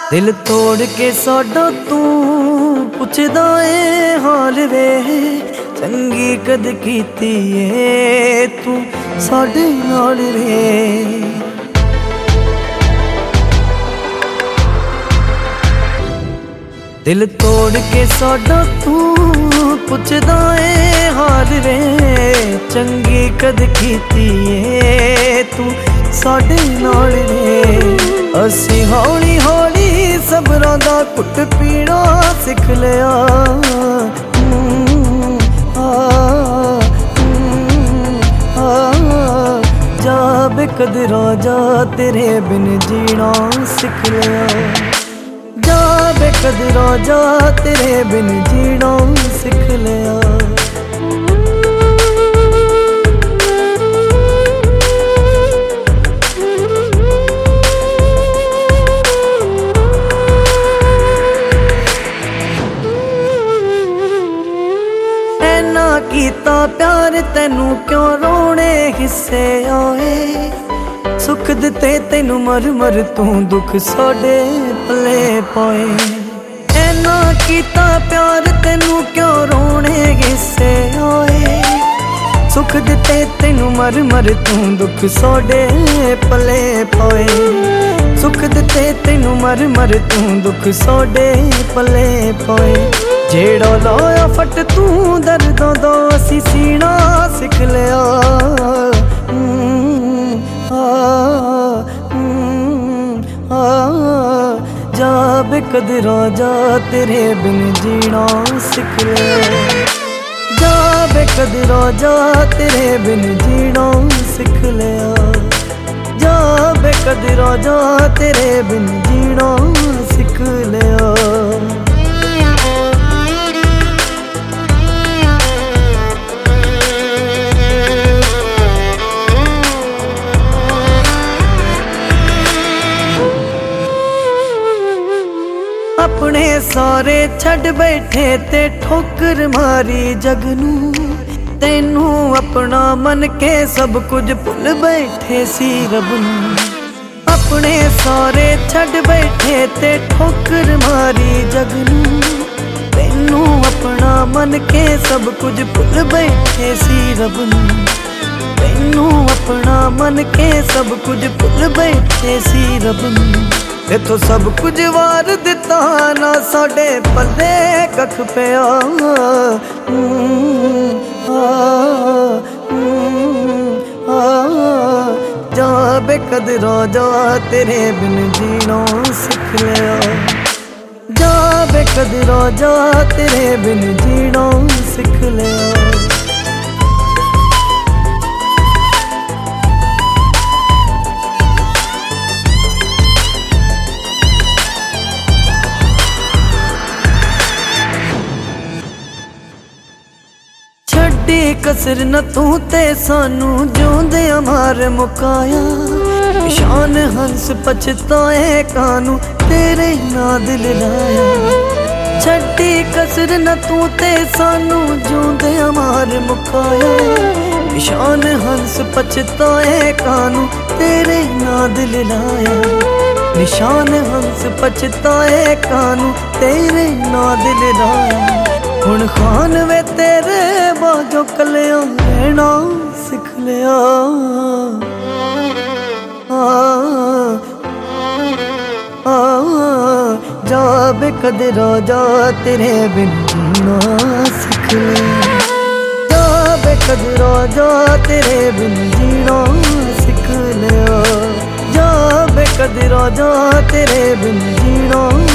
दिल तोड़ के साडा तू पुछदा ए हाल वे, चंगी कद कीती ए तू साडे नाल रे। दिल तोड़ के साडा तू पुछदा ए हाल वे, चंगी कद कीती ए तू साडे नाल रे। असी हौली हौली सबरां दा घुट पीना सिख लिया, जा बेकदरा जा तेरे बिन जीना सिख लिया, जा बेकदरा जा तेरे बिन जीना सिख लिया। कीता प्यार तेनू क्यों रोने हिस्से आए, सुख दिते तेनू मर मर तू दुख साडे पले पाए। ऐना कीता प्यार तेनू क्यों रोने हिस्से आए, सुख दिते तेनू मर मर तू दुख साडे पले पाए। सुख दिते तेनू मर मर तू दुख साडे पले पाए। जेड़ा लाया फट तू दर्दां दा असी सीना सिख लिया, जा बेकदरा जा तेरे बिन जीना सिख लिया, जा बेकदरा जा तेरे बिन जीना सिख लिया, जा बेकदरा जा तेरे बिन जीना सिख लिया। अपने सारे छड़ बैठे ते ठोकर मारी जग नू, तेनू अपना मन के सब कुछ भुल बैठे सी रब नू। अपने सारे छड़ बैठे ते ठोकर मारी जग नू, तेनू अपना मन के सब कुछ भुल बैठे सी रब नू। तेनू अपना मन के सब कुछ भुल बैठे सी रब नू। इथों सब कुछ वार दिता ना साडे पल्ले कख पिया, जा बेकदरा जा तेरे बिन जीना सिख लिया, जा बेकदरा जा तेरे बिन जीना सिख लिया। कसर न तू ते सानू जोंदे मार मुकाया, निशान हंस पछताए कानू तेरे ना दिल लाया। छड्डी कसर न तू ते सानू जोंदे मार मुकाया, निशान हंस पछताए कानू तेरे ना दिल लाया। निशान हंस पछताए कानू तेरे ना दिल लाया। हुण खान वे तेरे बाजो कलिया रहना सिख लिया, जा बेकदरा जा तेरे बिन जीना सिख लिया, जा बेकदरा जा तेरे बिन जीना सिख लिया, जा बेकदरा जा तेरे बिन जीना